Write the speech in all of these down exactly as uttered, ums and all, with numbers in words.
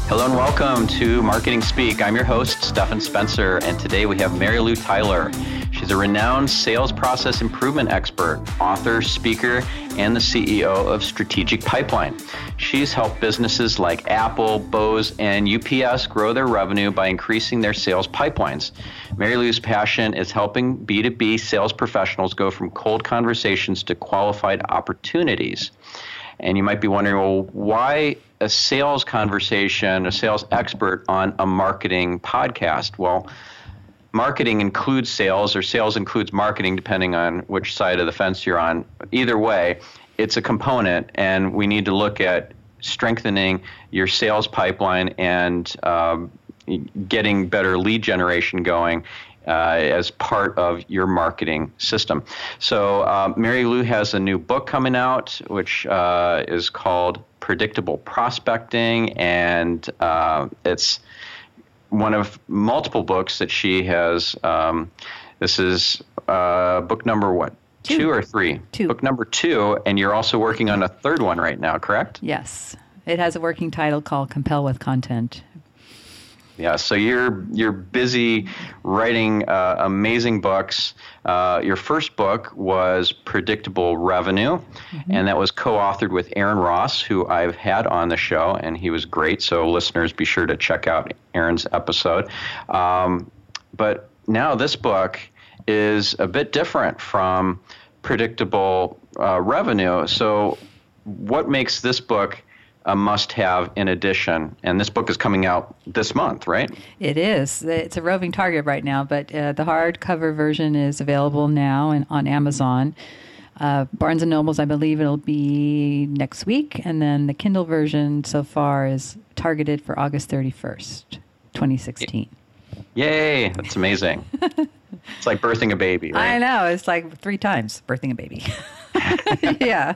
Hello and welcome to Marketing Speak. I'm your host, Stefan Spencer, and today we have Mary Lou Tyler. She's a renowned sales process improvement expert, author, speaker, and the C E O of Strategic Pipeline. She's helped businesses like Apple, Bose, and U P S grow their revenue by increasing their sales pipelines. Mary Lou's passion is helping B two B sales professionals go from cold conversations to qualified opportunities. And you might be wondering, well, why a sales conversation, a sales expert on a marketing podcast? Well, marketing includes sales, or sales includes marketing, depending on which side of the fence you're on. Either way, it's a component, and we need to look at strengthening your sales pipeline and um, getting better lead generation going Uh, as part of your marketing system. So uh, Mary Lou has a new book coming out, which uh, is called Predictable Prospecting, and uh, it's one of multiple books that she has. Um, this is uh, book number what? Two. Two or three? Two. Book number two, and you're also working on a third one right now, correct? Yes. It has a working title called Compel with Content. Yeah, so you're you're busy writing uh, amazing books. Uh, your first book was Predictable Revenue, mm-hmm. and that was co-authored with Aaron Ross, who I've had on the show, and he was great. So listeners, be sure to check out Aaron's episode. Um, but now this book is a bit different from Predictable uh, Revenue. So what makes this book a must-have in addition? And this book is coming out this month, right? It is. It's a roving target right now, but uh, the hardcover version is available now and on Amazon. Uh, Barnes and Nobles, I believe it'll be next week, and then the Kindle version so far is targeted for August thirty-first, twenty sixteen. Yay! That's amazing. It's like birthing a baby, right? I know. It's like three times birthing a baby. Yeah.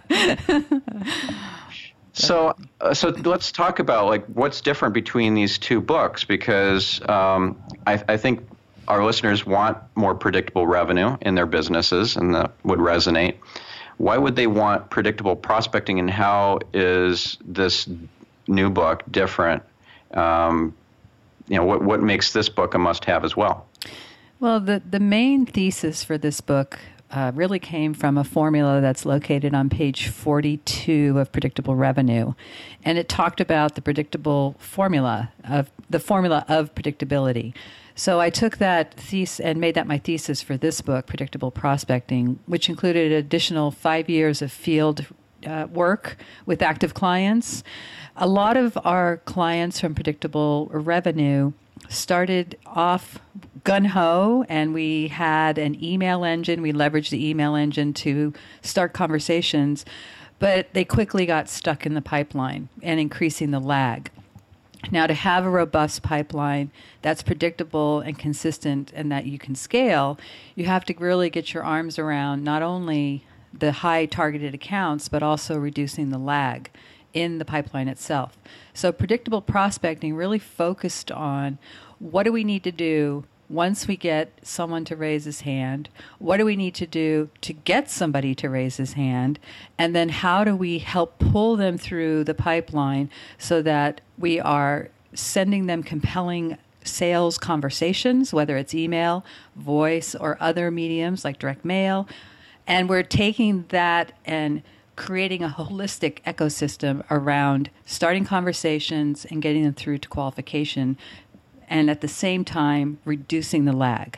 So, uh, so let's talk about like what's different between these two books, because um, I, I think our listeners want more predictable revenue in their businesses, and that would resonate. Why would they want predictable prospecting, and how is this new book different? Um, you know, what what makes this book a must-have as well? Well, the the main thesis for this book Uh, really came from a formula that's located on page forty-two of Predictable Revenue. And it talked about the predictable formula of the formula of predictability. So I took that thesis and made that my thesis for this book, Predictable Prospecting, which included an additional five years of field uh, work with active clients. A lot of our clients from Predictable Revenue started off gun-ho, and we had an email engine. We leveraged the email engine to start conversations, but they quickly got stuck in the pipeline and increasing the lag. Now, to have a robust pipeline that's predictable and consistent and that you can scale, you have to really get your arms around not only the high targeted accounts, but also reducing the lag in the pipeline itself. So predictable prospecting really focused on what do we need to do once we get someone to raise his hand, what do we need to do to get somebody to raise his hand, and then how do we help pull them through the pipeline so that we are sending them compelling sales conversations, whether it's email, voice, or other mediums like direct mail, and we're taking that and creating a holistic ecosystem around starting conversations and getting them through to qualification, and at the same time reducing the lag.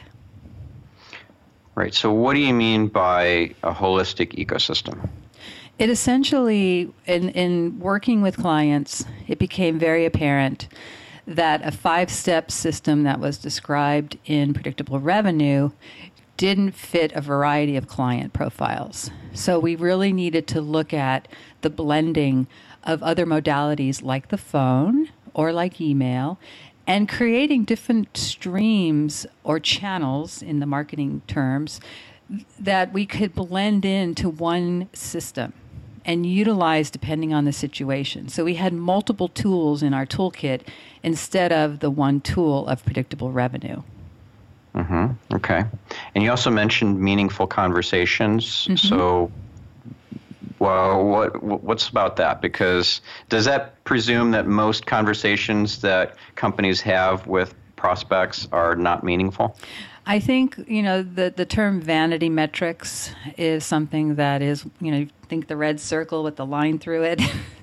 Right. So what do you mean by a holistic ecosystem? It essentially, in, in working with clients, it became very apparent that a five-step system that was described in Predictable Revenue didn't fit a variety of client profiles. So we really needed to look at the blending of other modalities like the phone or like email, and creating different streams or channels in the marketing terms that we could blend into one system and utilize depending on the situation. So we had multiple tools in our toolkit instead of the one tool of Predictable Revenue. Mm-hmm. Okay. And you also mentioned meaningful conversations. Mm-hmm. So Well, what what's about that? Because does that presume that most conversations that companies have with prospects are not meaningful? I think, you know, the, the term vanity metrics is something that is, you know, think the red circle with the line through it.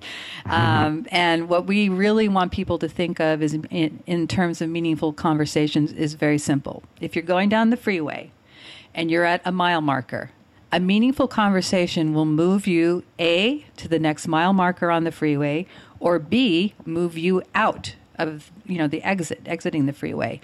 um, and what we really want people to think of is in, in terms of meaningful conversations is very simple. If you're going down the freeway and you're at a mile marker, a meaningful conversation will move you, A, to the next mile marker on the freeway, or B, move you out of, you know, the exit, exiting the freeway.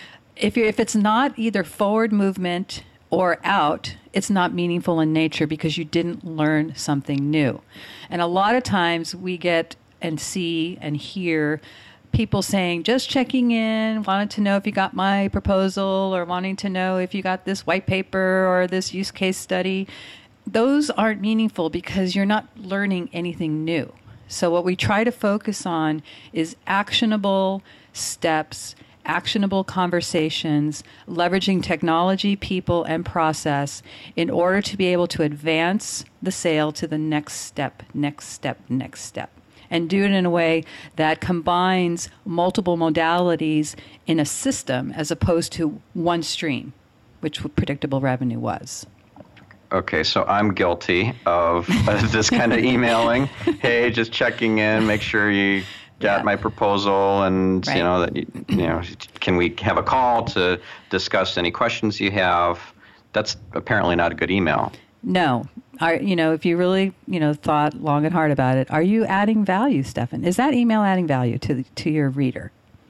If you if it's not either forward movement or out, it's not meaningful in nature because you didn't learn something new. And a lot of times we get and see and hear people saying, just checking in, wanted to know if you got my proposal or wanting to know if you got this white paper or this use case study. Those aren't meaningful because you're not learning anything new. So what we try to focus on is actionable steps, actionable conversations, leveraging technology, people, and process in order to be able to advance the sale to the next step, next step, next step. And do it in a way that combines multiple modalities in a system as opposed to one stream, which predictable revenue was. Okay, so I'm guilty of uh, this kind of emailing. Hey, just checking in, make sure you got yeah. my proposal, and right. you know that you, you know, can we have a call to discuss any questions you have? That's apparently not a good email. No. Are, you know, if you really, you know, thought long and hard about it, are you adding value, Stefan? Is that email adding value to the, to your reader?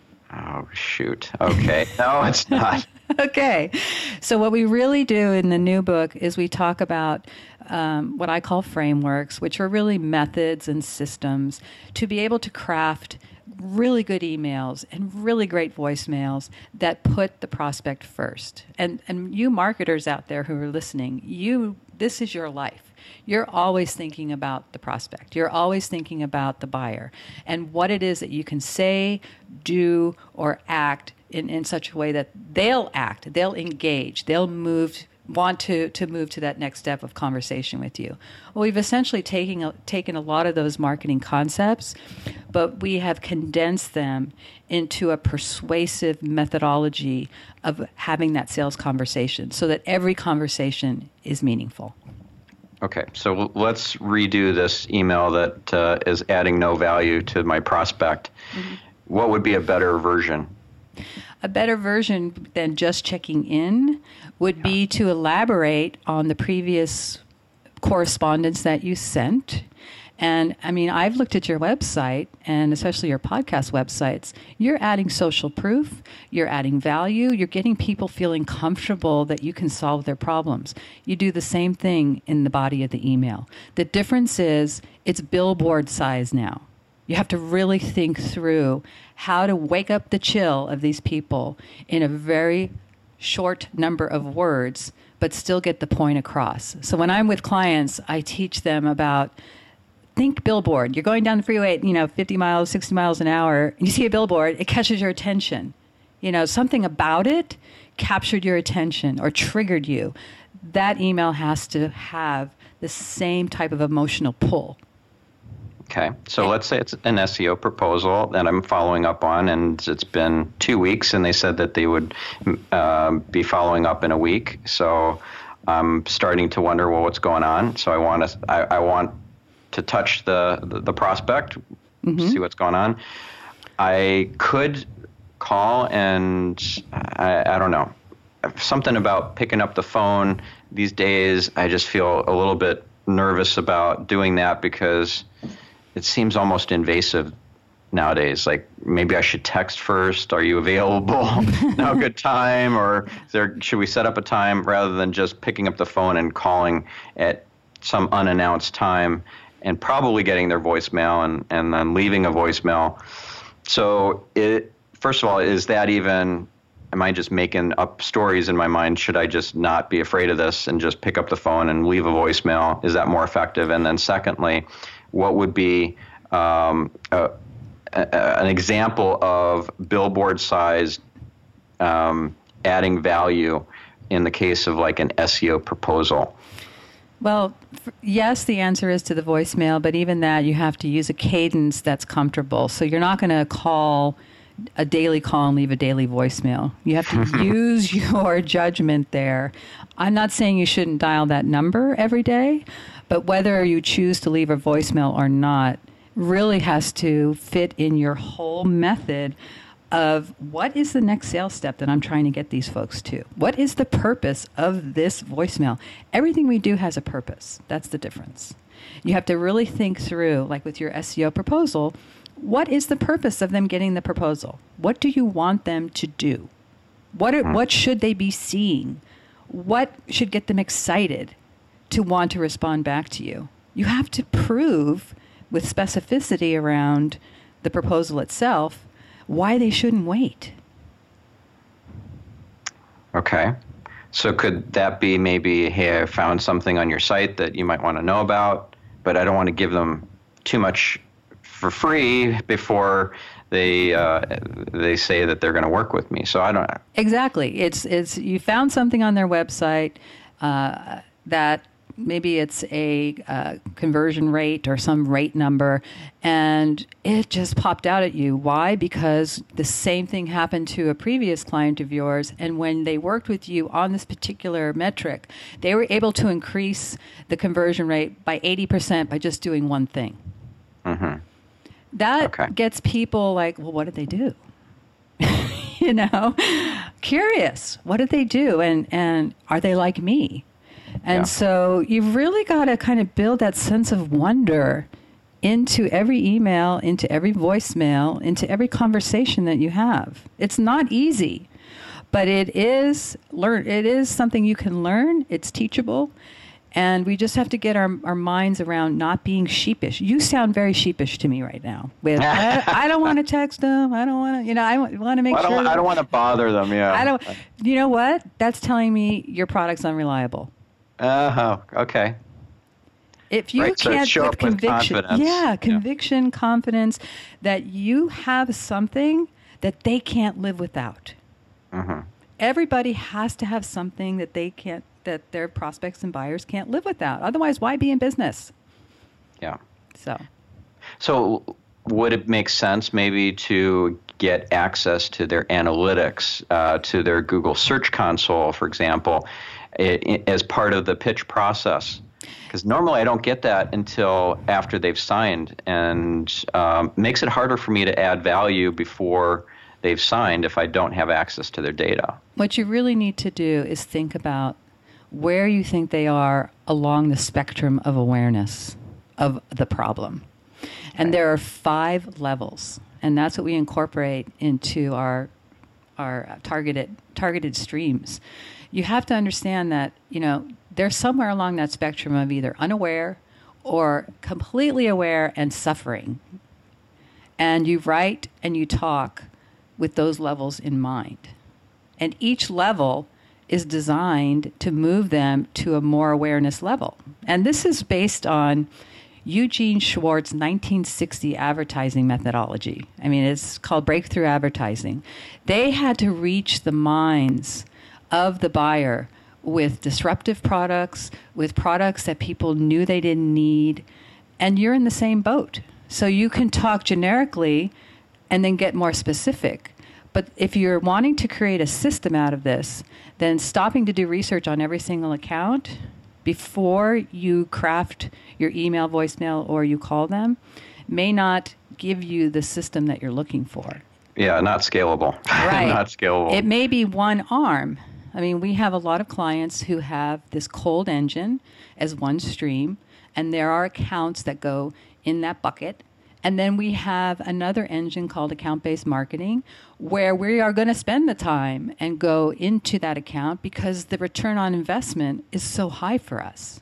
Oh, shoot. Okay. No, it's not. Okay. So what we really do in the new book is we talk about um, what I call frameworks, which are really methods and systems to be able to craft really good emails and really great voicemails that put the prospect first. And and you marketers out there who are listening, you this is your life. You're always thinking about the prospect. You're always thinking about the buyer and what it is that you can say, do, or act in, in such a way that they'll act, they'll engage, they'll move, want to, to move to that next step of conversation with you. Well, we've essentially taken a, taken a lot of those marketing concepts, but we have condensed them into a persuasive methodology of having that sales conversation so that every conversation is meaningful. Okay, so let's redo this email that uh, is adding no value to my prospect. Mm-hmm. What would be a better version? A better version than just checking in would be to elaborate on the previous correspondence that you sent. And I mean, I've looked at your website, and especially your podcast websites. You're adding social proof, you're adding value, you're getting people feeling comfortable that you can solve their problems. You do the same thing in the body of the email. The difference is it's billboard size now. You have to really think through how to wake up the chill of these people in a very short number of words, but still get the point across. So when I'm with clients, I teach them about think billboard. You're going down the freeway at, you know, fifty miles, sixty miles an hour, and you see a billboard, it catches your attention. You know, something about it captured your attention or triggered you. That email has to have the same type of emotional pull. Okay, so let's say it's an S E O proposal that I'm following up on, and it's been two weeks, and they said that they would uh, be following up in a week. So I'm starting to wonder, well, what's going on? So I want to, I, I want to touch the the, the prospect, mm-hmm. see what's going on. I could call, and I, I don't know, something about picking up the phone these days. I just feel a little bit nervous about doing that because it seems almost invasive nowadays. Like maybe I should text first. Are you available? No good time, or is there, should we set up a time rather than just picking up the phone and calling at some unannounced time and probably getting their voicemail and, and then leaving a voicemail. So it, first of all, is that even, am I just making up stories in my mind? Should I just not be afraid of this and just pick up the phone and leave a voicemail? Is that more effective? And then secondly, what would be um, a, a, an example of billboard-sized um, adding value in the case of like an S E O proposal? Well, f- yes, the answer is to the voicemail, but even that, you have to use a cadence that's comfortable. So you're not going to call a daily call and leave a daily voicemail. You have to use your judgment there. I'm not saying you shouldn't dial that number every day, but whether you choose to leave a voicemail or not really has to fit in your whole method of what is the next sales step that I'm trying to get these folks to? What is the purpose of this voicemail? Everything we do has a purpose. That's the difference. You have to really think through, like with your S E O proposal, what is the purpose of them getting the proposal? What do you want them to do? What are, what should they be seeing? What should get them excited to want to respond back to you? You have to prove with specificity around the proposal itself why they shouldn't wait. Okay. So could that be maybe, hey, I found something on your site that you might want to know about, but I don't want to give them too much for free before they uh, they say that they're going to work with me. So I don't. Exactly. It's it's you found something on their website uh, that maybe it's a uh, conversion rate or some rate number, and it just popped out at you. Why? Because the same thing happened to a previous client of yours, and when they worked with you on this particular metric, they were able to increase the conversion rate by eighty percent by just doing one thing. Mm-hmm. That okay. gets people like, well, what did they do? you know, curious. What did they do? And, and are they like me? And yeah. so you've really got to kind of build that sense of wonder into every email, into every voicemail, into every conversation that you have. It's not easy, but it is learn. It is something you can learn. It's teachable. And we just have to get our, our minds around not being sheepish. You sound very sheepish to me right now. With I, I don't want to text them. I don't want to, you know, I want to make well, I sure. Don't, I don't want to bother them, yeah. I don't, you know what? That's telling me your product's unreliable. Oh, okay. If you right, can't so show with up with conviction, confidence. yeah, conviction, yeah. confidence, that you have something that they can't live without. Mm-hmm. Everybody has to have something that they can't, that their prospects and buyers can't live without. Otherwise, why be in business? Yeah. So. So would it make sense maybe to get access to their analytics, uh, to their Google Search Console, for example, it, it, as part of the pitch process? Because normally I don't get that until after they've signed, and um, makes it harder for me to add value before they've signed if I don't have access to their data. What you really need to do is think about where you think they are along the spectrum of awareness of the problem. And there are five levels, and that's what we incorporate into our our targeted targeted streams. You have to understand that, you know, they're somewhere along that spectrum of either unaware or completely aware and suffering. And you write and you talk with those levels in mind. And each level is designed to move them to a more awareness level. And this is based on Eugene Schwartz's nineteen sixty advertising methodology. I mean, it's called breakthrough advertising. They had to reach the minds of the buyer with disruptive products, with products that people knew they didn't need, and you're in the same boat. So you can talk generically and then get more specific. But if you're wanting to create a system out of this, then stopping to do research on every single account before you craft your email, voicemail, or you call them may not give you the system that you're looking for. Yeah, not scalable. Right. Not scalable. It may be one arm. I mean, we have a lot of clients who have this cold engine as one stream, and there are accounts that go in that bucket. And then we have another engine called account-based marketing, where we are going to spend the time and go into that account because the return on investment is so high for us.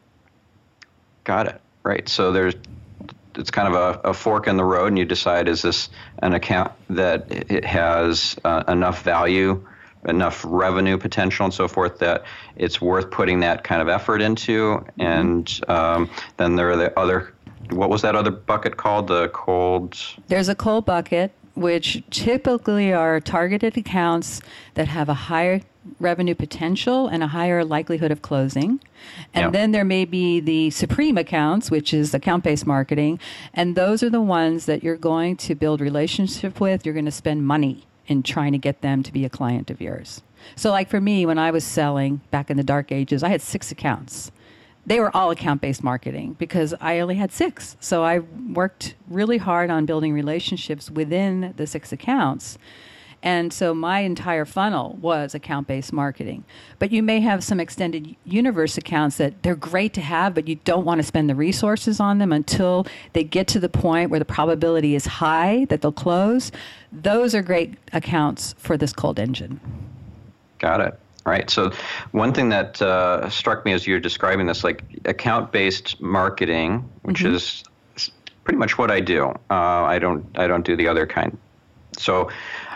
Got it. Right. So there's, it's kind of a, a fork in the road, and you decide, is this an account that it has uh, enough value, enough revenue potential and so forth that it's worth putting that kind of effort into? Mm-hmm. And um, then there are the other, what was that other bucket called? The cold? There's a cold bucket, which typically are targeted accounts that have a higher revenue potential and a higher likelihood of closing. And Yep. then there may be the supreme accounts, which is account-based marketing. And those are the ones that you're going to build relationship with. You're going to spend money in trying to get them to be a client of yours. So like for me, when I was selling back in the dark ages, I had six accounts. They were all account-based marketing because I only had six. So I worked really hard on building relationships within the six accounts. And so my entire funnel was account-based marketing. But you may have some extended universe accounts that they're great to have, but you don't want to spend the resources on them until they get to the point where the probability is high that they'll close. Those are great accounts for this cold engine. Got it. Right. So one thing that uh, struck me as you're describing this, like account-based marketing, which mm-hmm. is pretty much what I do. Uh, I don't. I don't do the other kind. So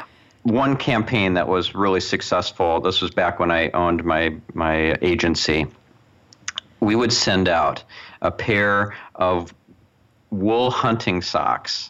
one campaign that was really successful. This was back when I owned my my agency. We would send out a pair of wool hunting socks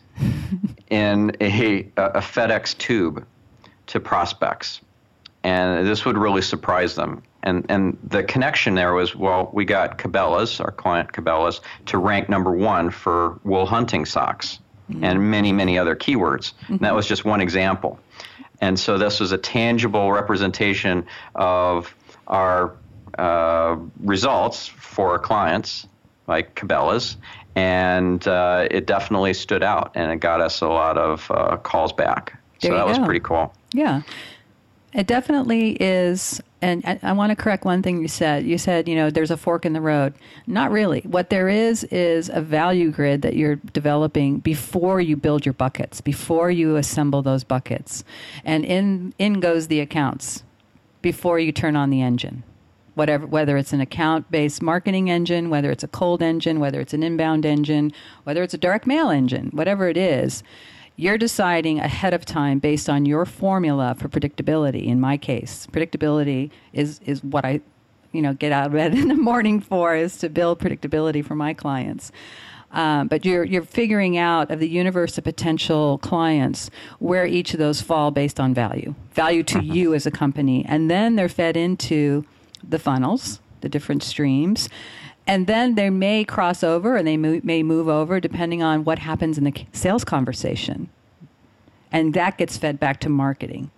in a a FedEx tube to prospects. And this would really surprise them. And and the connection there was, well, we got Cabela's, our client Cabela's, to rank number one for wool hunting socks mm-hmm. and many, many other keywords. Mm-hmm. And that was just one example. And so this was a tangible representation of our uh, results for our clients, like Cabela's. And uh, it definitely stood out, and it got us a lot of uh, calls back. So that was pretty cool. Yeah. It definitely is, and I, I want to correct one thing you said. You said, you know, there's a fork in the road. Not really. What there is is a value grid that you're developing before you build your buckets, before you assemble those buckets. And in in goes the accounts before you turn on the engine. Whatever, whether it's an account-based marketing engine, whether it's a cold engine, whether it's an inbound engine, whether it's a direct mail engine, whatever it is, you're deciding ahead of time based on your formula for predictability. In my case, predictability is, is what I, you know, get out of bed in the morning for, is to build predictability for my clients. Um, but you're you're figuring out of the universe of potential clients where each of those fall based on value, value to you as a company, and then they're fed into the funnels, the different streams. And then they may cross over, and they mo- may move over depending on what happens in the sales conversation. And that gets fed back to marketing.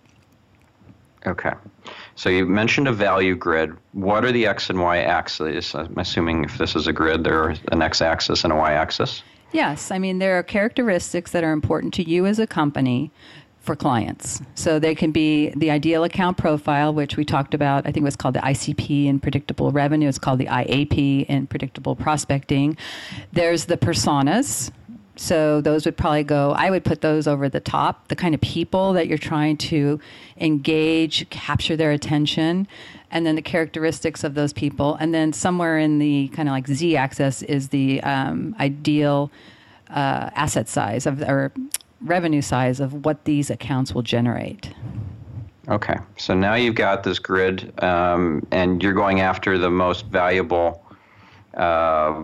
Okay. So you mentioned a value grid. What are the X and Y axes? I'm assuming if this is a grid, there's an X axis and a Y axis. Yes. I mean, there are characteristics that are important to you as a company for clients. So they can be the ideal account profile, which we talked about. I think it was called the I C P in predictable revenue. It's called the I A P in predictable prospecting. There's the personas. So those would probably go, I would put those over the top, the kind of people that you're trying to engage, capture their attention, and then the characteristics of those people. And then somewhere in the kind of like Z axis is the um, ideal uh, asset size of, or revenue size of what these accounts will generate. Okay. So now you've got this grid, um, and you're going after the most valuable uh,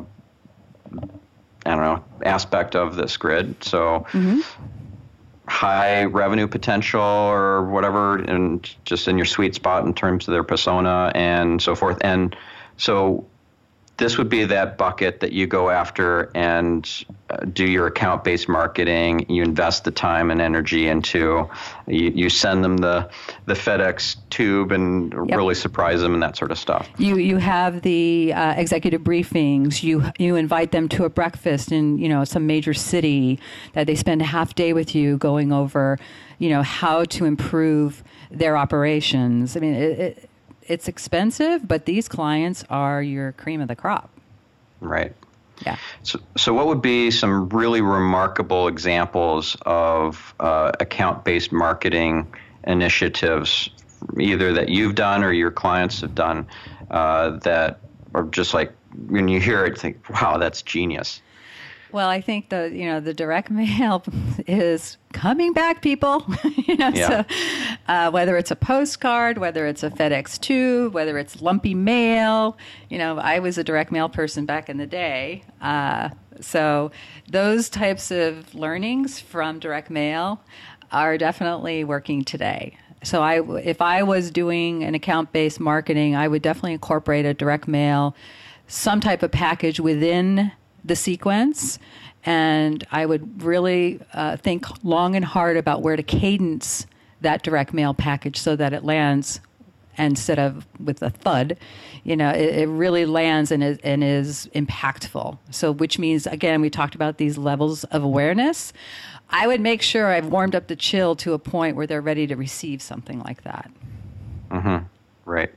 I don't know, aspect of this grid. So mm-hmm. high revenue potential or whatever, and just in your sweet spot in terms of their persona and so forth. And so this would be that bucket that you go after and uh, do your account-based marketing. You invest the time and energy into. You, you send them the the FedEx tube and yep. really surprise them and that sort of stuff. You you have the uh, executive briefings. You you invite them to a breakfast in you know some major city that they spend a half day with you going over you know how to improve their operations. I mean it. it It's expensive, but these clients are your cream of the crop. Right. Yeah. So, so what would be some really remarkable examples of uh, account-based marketing initiatives, either that you've done or your clients have done, uh, that are just like, when you hear it, you think, wow, that's genius? Well, I think the you know the direct mail is coming back, people. you know, yeah. so uh, whether it's a postcard, whether it's a FedEx tube, whether it's lumpy mail, you know, I was a direct mail person back in the day. Uh, so those types of learnings from direct mail are definitely working today. So I, if I was doing an account-based marketing, I would definitely incorporate a direct mail, some type of package within the sequence. And I would really uh, think long and hard about where to cadence that direct mail package so that it lands instead of with a thud. You know, it, it really lands and is, and is impactful. So which means, again, we talked about these levels of awareness. I would make sure I've warmed up the chill to a point where they're ready to receive something like that. Mm-hmm. Right.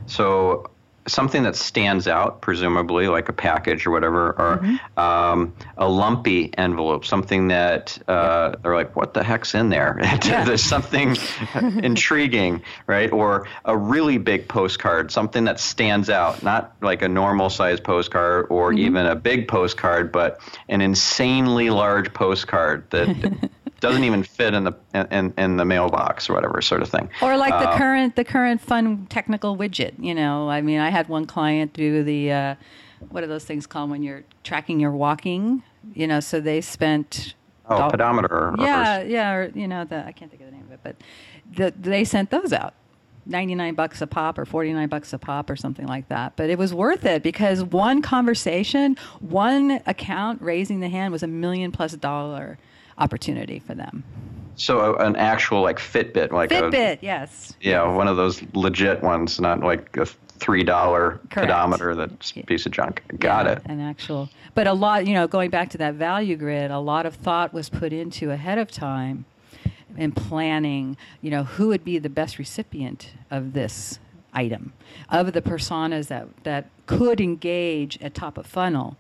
So something that stands out, presumably, like a package or whatever, or mm-hmm. um, a lumpy envelope, something that uh, they're like, what the heck's in there? Yeah. There's something intriguing, right? Or a really big postcard, something that stands out, not like a normal size postcard or mm-hmm. even a big postcard, but an insanely large postcard that doesn't even fit in the in, in the mailbox or whatever sort of thing. Or like the uh, current the current fun technical widget. You know, I mean, I had one client do the uh, what are those things called when you're tracking your walking? You know, so they spent oh doll- pedometer. Yeah, or, yeah, or you know, the I can't think of the name of it, but the, they sent those out. ninety-nine bucks a pop or forty-nine bucks a pop or something like that. But it was worth it because one conversation, one account raising the hand was a million plus dollar opportunity for them. So an actual like Fitbit, like Fitbit, a, yes. Yeah, yes. one of those legit ones, not like a three dollar pedometer that's a piece of junk. Got yeah, it. An actual, but a lot, you know, going back to that value grid, a lot of thought was put into ahead of time in planning, you know, who would be the best recipient of this item, of the personas that, that could engage at top of funnel.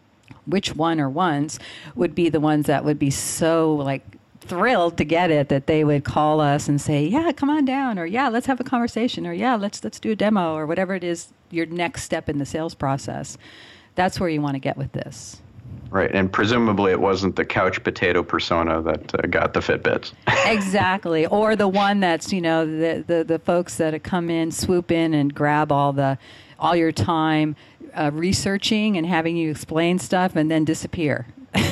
Which one or ones would be the ones that would be so like thrilled to get it that they would call us and say, yeah, come on down, or yeah, let's have a conversation, or yeah, let's let's do a demo, or whatever it is, your next step in the sales process. That's where you want to get with this. Right, and presumably it wasn't the couch potato persona that uh, got the Fitbits. Exactly, or the one that's, you know, the, the the folks that come in, swoop in and grab all the all your time uh, researching and having you explain stuff and then disappear.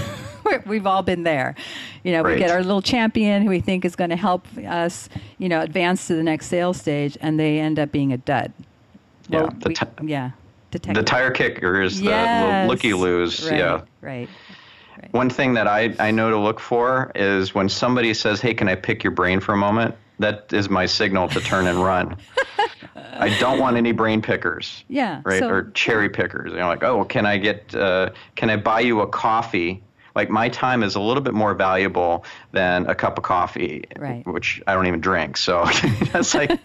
We've all been there. You know, right. We get our little champion who we think is going to help us, you know, advance to the next sales stage, and they end up being a dud. Well, yeah, the we, t- yeah. The tire kicker is yes. the looky-loos. Right, yeah. Right. Right. One thing that I, I know to look for is when somebody says, hey, can I pick your brain for a moment? That is my signal to turn and run. I don't want any brain pickers. Yeah. Right. So, or cherry pickers. You know, like, oh, can I get, uh, can I buy you a coffee? Like my time is a little bit more valuable than a cup of coffee, right. which I don't even drink. So it's like,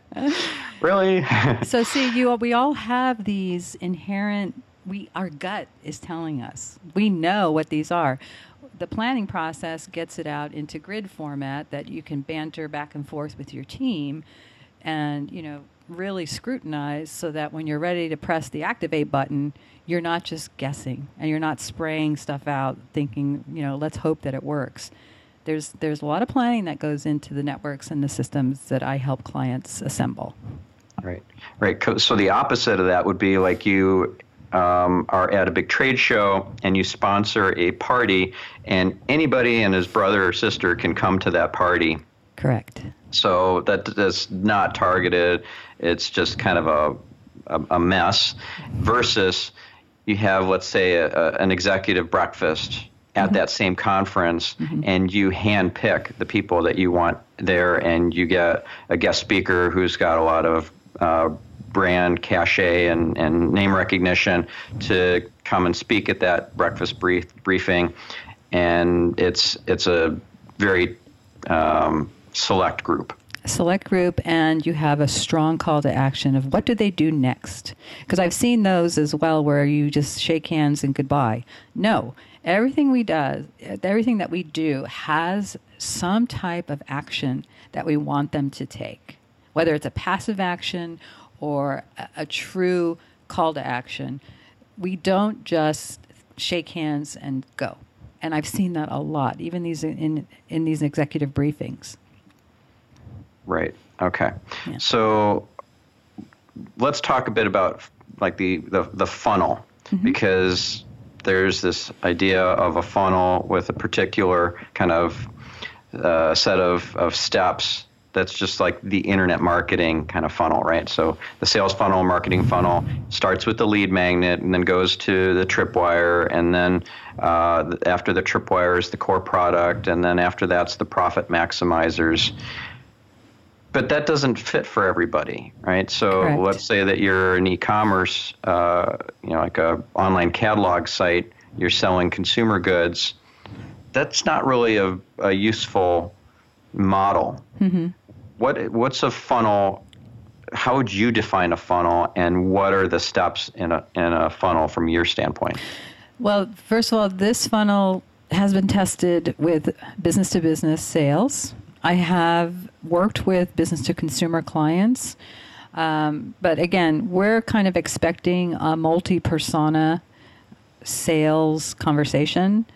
really? So see, you we all have these inherent. We our gut is telling us we know what these are. The planning process gets it out into grid format that you can banter back and forth with your team, and you know really scrutinize so that when you're ready to press the activate button, you're not just guessing and you're not spraying stuff out thinking, you know, let's hope that it works. There's there's a lot of planning that goes into the networks and the systems that I help clients assemble. Right. Right. So the opposite of that would be like you um, are at a big trade show and you sponsor a party and anybody and his brother or sister can come to that party. Correct. So that is not targeted. It's just kind of a, a, a mess versus you have, let's say, a, a, an executive breakfast at mm-hmm. that same conference, mm-hmm. and you handpick the people that you want there, and you get a guest speaker who's got a lot of uh, brand cachet and, and name recognition to come and speak at that breakfast brief, briefing, and it's it's a very um, select group. Select group, and you have a strong call to action of what do they do next? Because I've seen those as well where you just shake hands and goodbye. No, everything we does, everything that we do has some type of action that we want them to take, whether it's a passive action or a, a true call to action. We don't just shake hands and go. And I've seen that a lot, even these in in these executive briefings. Right. Okay. Yeah. So let's talk a bit about like the, the, the funnel, mm-hmm. because there's this idea of a funnel with a particular kind of uh, set of, of steps that's just like the internet marketing kind of funnel, right? So the sales funnel, marketing funnel starts with the lead magnet and then goes to the tripwire, and then uh, after the tripwire is the core product, and then after that's the profit maximizers. But that doesn't fit for everybody, right? So Correct. Let's say that you're an e-commerce, uh, you know, like a online catalog site, you're selling consumer goods. That's not really a, a useful model. Mm-hmm. What what's a funnel? How would you define a funnel, and what are the steps in a in a funnel from your standpoint? Well, first of all, this funnel has been tested with business-to-business sales. I have worked with business-to-consumer clients, um, but again, we're kind of expecting a multi-persona sales conversation.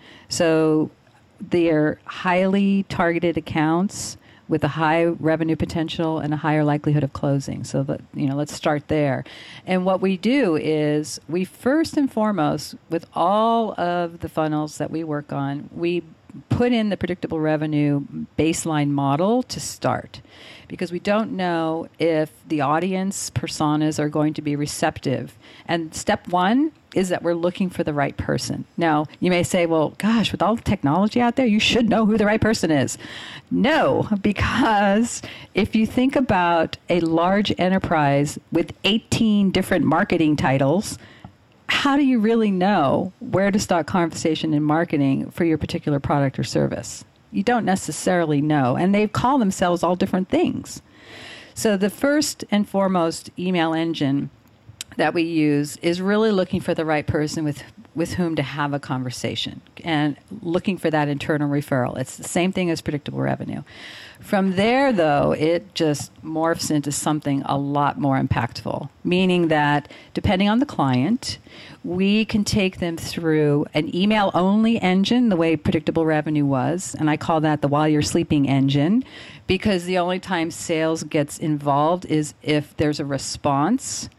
So they're highly targeted accounts with a high revenue potential and a higher likelihood of closing. So that, you know, let's start there. And what we do is we first and foremost, with all of the funnels that we work on, we put in the predictable revenue baseline model to start, because we don't know if the audience personas are going to be receptive. And step one is that we're looking for the right person. Now, you may say, well, gosh, with all the technology out there, you should know who the right person is. No, because if you think about a large enterprise with eighteen different marketing titles, how do you really know where to start conversation in marketing for your particular product or service? You don't necessarily know. And they call themselves all different things. So the first and foremost email engine that we use is really looking for the right person with with whom to have a conversation and looking for that internal referral. It's the same thing as predictable revenue. From there, though, it just morphs into something a lot more impactful, meaning that depending on the client, we can take them through an email-only engine, the way predictable revenue was, and I call that the while you're sleeping engine, because the only time sales gets involved is if there's a response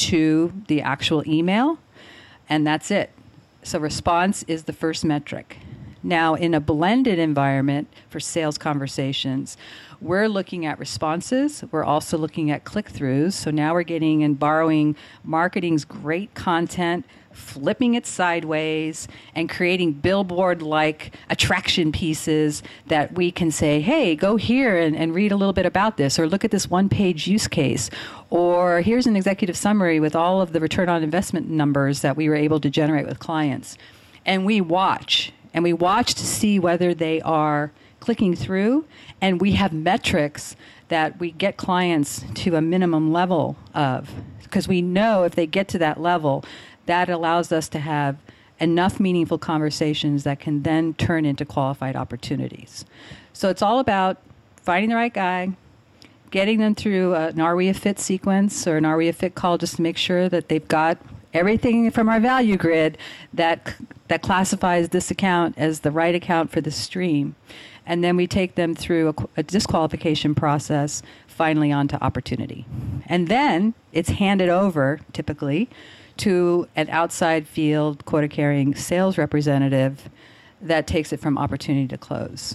to the actual email, and that's it. So response is the first metric. Now, in a blended environment for sales conversations, we're looking at responses. We're also looking at click-throughs. So now we're getting and borrowing marketing's great content, flipping it sideways, and creating billboard-like attraction pieces that we can say, hey, go here and, and read a little bit about this, or look at this one-page use case, or here's an executive summary with all of the return on investment numbers that we were able to generate with clients. And we watch, and we watch to see whether they are clicking through, and we have metrics that we get clients to a minimum level of, because we know if they get to that level, that allows us to have enough meaningful conversations that can then turn into qualified opportunities. So it's all about finding the right guy, getting them through an Are We a Fit sequence or an Are We a Fit call, just to make sure that they've got everything from our value grid that that classifies this account as the right account for the stream. And then we take them through a, a disqualification process, finally onto opportunity. And then it's handed over, typically, to an outside field quota-carrying sales representative that takes it from opportunity to close.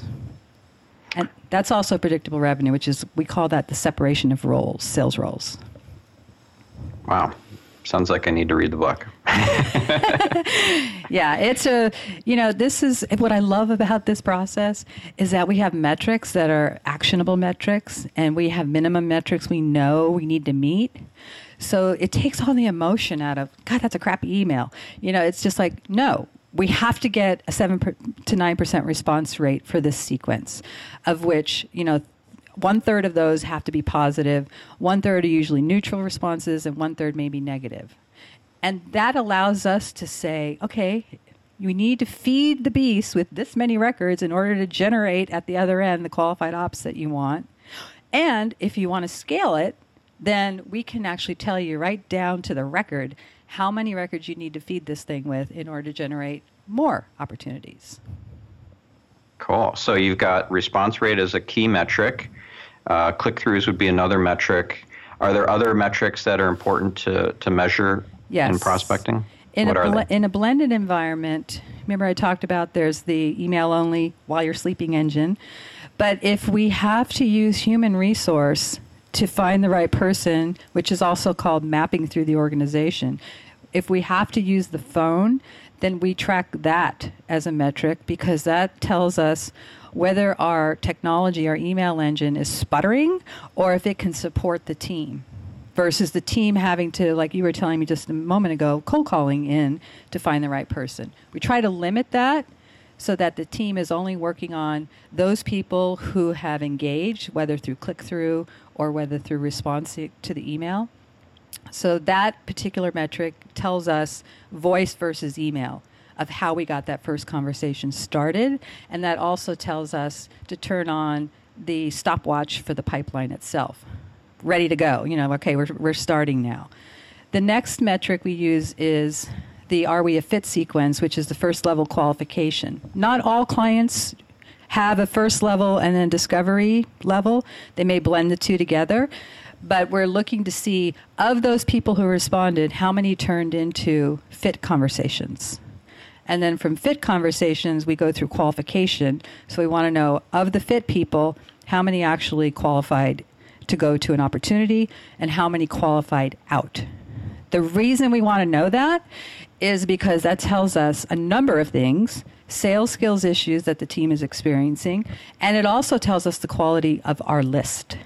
And that's also predictable revenue, which is, we call that the separation of roles, sales roles. Wow. Sounds like I need to read the book. Yeah, it's a, you know, this is what I love about this process is that we have metrics that are actionable metrics, and we have minimum metrics we know we need to meet. So it takes all the emotion out of, God, that's a crappy email. You know, it's just like, no, we have to get a seven to nine percent response rate for this sequence, of which, you know, one third of those have to be positive, one third are usually neutral responses, and one third may be negative. And that allows us to say, okay, you need to feed the beast with this many records in order to generate at the other end the qualified ops that you want. And if you want to scale it, then we can actually tell you right down to the record how many records you need to feed this thing with in order to generate more opportunities. Cool. So you've got response rate as a key metric. Uh, click-throughs would be another metric. Are there other metrics that are important to, to measure yes. in prospecting? In what a are bl- they? In a blended environment, remember I talked about there's the email-only while you're sleeping engine. But if we have to use human resource to find the right person, which is also called mapping through the organization, if we have to use the phone, then we track that as a metric because that tells us whether our technology, our email engine is sputtering or if it can support the team versus the team having to, like you were telling me just a moment ago, cold calling in to find the right person. We try to limit that so that the team is only working on those people who have engaged, whether through click-through or whether through response to the email. So that particular metric tells us voice versus email of how we got that first conversation started. And that also tells us to turn on the stopwatch for the pipeline itself. Ready to go. You know, okay, we're, we're starting now. The next metric we use is the Are We a Fit sequence, which is the first level qualification. Not all clients have a first level and then discovery level. They may blend the two together. But we're looking to see, of those people who responded, how many turned into fit conversations. And then from fit conversations, we go through qualification. So we want to know, of the fit people, how many actually qualified to go to an opportunity and how many qualified out. The reason we want to know that is because that tells us a number of things, sales skills issues that the team is experiencing, and it also tells us the quality of our list.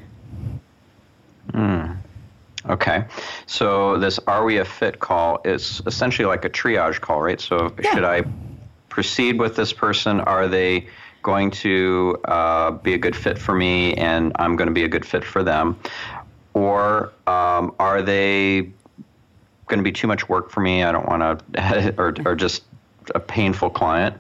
Mm. Okay. So this Are We a Fit call is essentially like a triage call, right? So yeah. Should I proceed with this person? Are they going to uh, be a good fit for me and I'm going to be a good fit for them? Or um, are they going to be too much work for me? I don't want to, or, or just a painful client.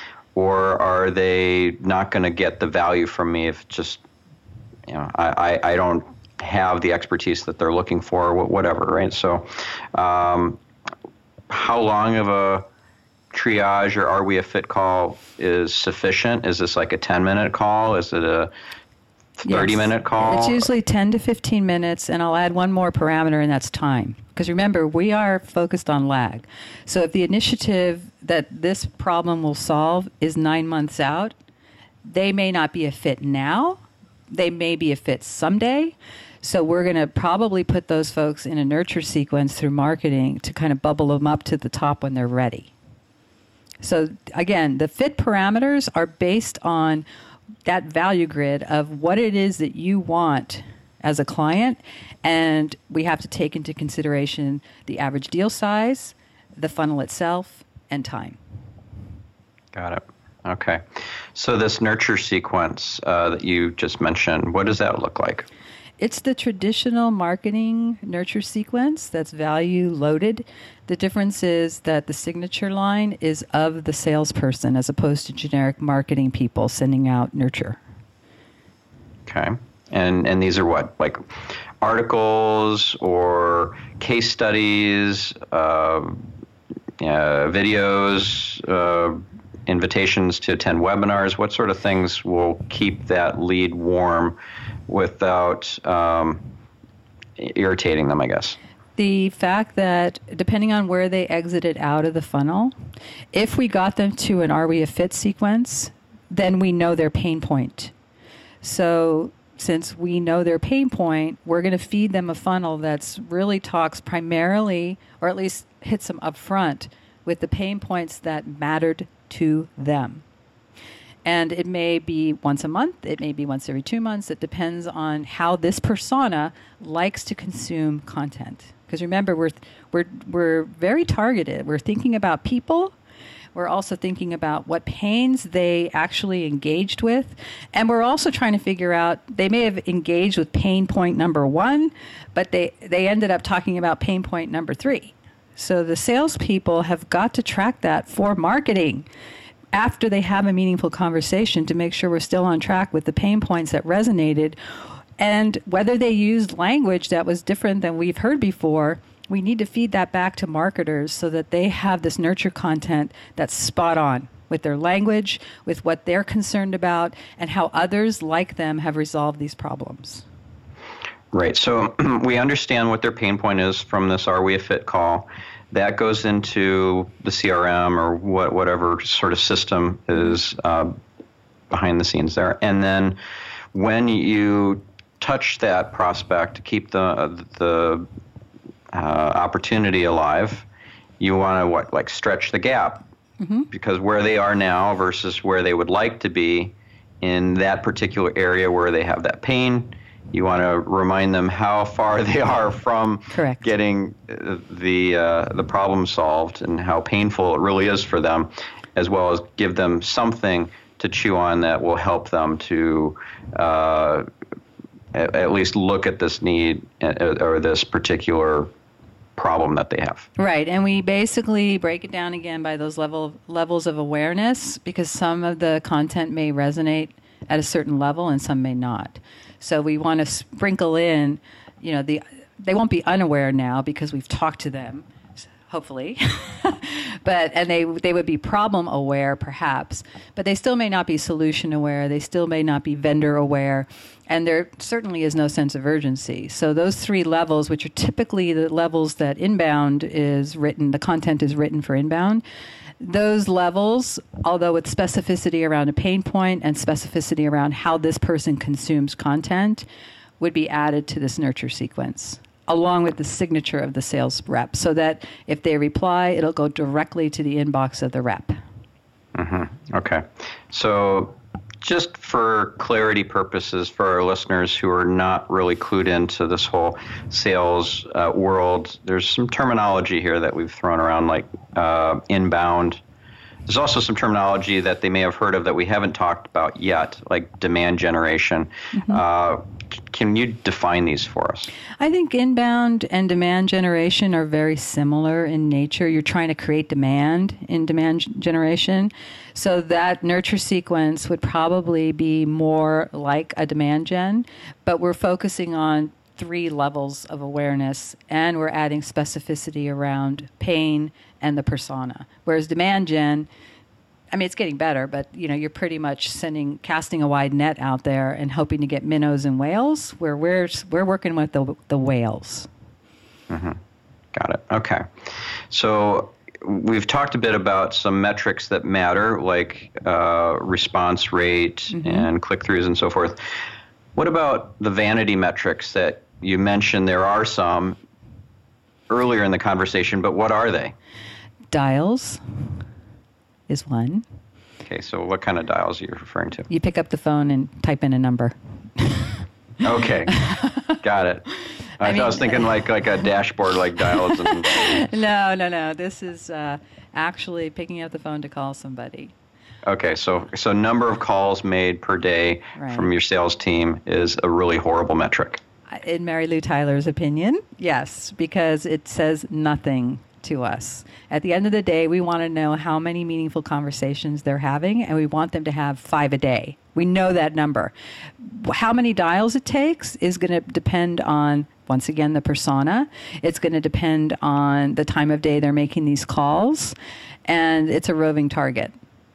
Or are they not going to get the value from me if just, you know, I, I, I don't have the expertise that they're looking for, whatever, right? So um, how long of a triage or Are We a Fit call is sufficient? Is this like a ten-minute call? Is it a thirty-minute yes. call? It's usually ten to fifteen minutes, and I'll add one more parameter, and that's time. Because remember, we are focused on lag. So if the initiative that this problem will solve is nine months out, they may not be a fit now. They may be a fit someday. So we're going to probably put those folks in a nurture sequence through marketing to kind of bubble them up to the top when they're ready. So again, the fit parameters are based on that value grid of what it is that you want as a client, and we have to take into consideration the average deal size, the funnel itself, and time. Got it. Okay. So this nurture sequence uh, that you just mentioned, what does that look like? It's the traditional marketing nurture sequence that's value loaded. The difference is that the signature line is of the salesperson as opposed to generic marketing people sending out nurture. Okay. And and these are what? Like articles or case studies, uh, uh, videos, uh, invitations to attend webinars? What sort of things will keep that lead warm without um, irritating them, I guess? The fact that depending on where they exited out of the funnel, if we got them to an Are We a Fit sequence, then we know their pain point. So since we know their pain point, we're going to feed them a funnel that's really talks primarily, or at least hits them up front, with the pain points that mattered to them. And it may be once a month, it may be once every two months. It depends on how this persona likes to consume content. Because remember, we're we're we're very targeted. We're thinking about people. We're also thinking about what pains they actually engaged with. And we're also trying to figure out, they may have engaged with pain point number one, but they, they ended up talking about pain point number three. So the salespeople have got to track that for marketing after they have a meaningful conversation to make sure we're still on track with the pain points that resonated. And whether they used language that was different than we've heard before, we need to feed that back to marketers so that they have this nurture content that's spot on with their language, with what they're concerned about, and how others like them have resolved these problems. Right. So we understand what their pain point is from this Are We a Fit call. That goes into the C R M or what, whatever sort of system is uh, behind the scenes there. And then when you touch that prospect to keep the the uh, opportunity alive, you want to what like stretch the gap, mm-hmm. because where they are now versus where they would like to be in that particular area where they have that pain, you want to remind them how far they are from Correct. getting the uh, the problem solved and how painful it really is for them, as well as give them something to chew on that will help them to uh, at, at least look at this need or this particular problem that they have. Right, and we basically break it down again by those level levels of awareness, because some of the content may resonate at a certain level and some may not. So we want to sprinkle in, you know, the they won't be unaware now because we've talked to them, hopefully, but and they they would be problem aware perhaps, but they still may not be solution aware. They still may not be vendor aware, and there certainly is no sense of urgency. So those three levels, which are typically the levels that inbound is written, the content is written for inbound. Those levels, although with specificity around a pain point and specificity around how this person consumes content, would be added to this nurture sequence, along with the signature of the sales rep, so that if they reply, it'll go directly to the inbox of the rep. Mm-hmm. Okay. So just for clarity purposes for our listeners who are not really clued into this whole sales uh, world, there's some terminology here that we've thrown around, like uh, inbound. There's also some terminology that they may have heard of that we haven't talked about yet, like demand generation. Mm-hmm. Uh, can you define these for us? I think inbound and demand generation are very similar in nature. You're trying to create demand in demand generation. So that nurture sequence would probably be more like a demand gen, but we're focusing on three levels of awareness, and we're adding specificity around pain and the persona. Whereas demand gen, I mean, it's getting better, but you know, you're pretty much sending, casting a wide net out there and hoping to get minnows and whales. Where we're we're working with the the whales. Mm-hmm. Got it. Okay, so we've talked a bit about some metrics that matter, like uh, response rate mm-hmm. and click-throughs and so forth. What about the vanity metrics that you mentioned? There are some earlier in the conversation, but what are they? Dials is one. Okay, so what kind of dials are you referring to? You pick up the phone and type in a number. Okay, got it. I, I, mean, I was thinking like like a dashboard, like dials. And no, no, no. This is uh, actually picking up the phone to call somebody. Okay, so so number of calls made per day right. from your sales team is a really horrible metric. In Mary Lou Tyler's opinion, yes, because it says nothing to us. At the end of the day, we want to know how many meaningful conversations they're having, and we want them to have five a day. We know that number. How many dials it takes is going to depend on, once again, the persona. It's going to depend on the time of day they're making these calls, and it's a roving target.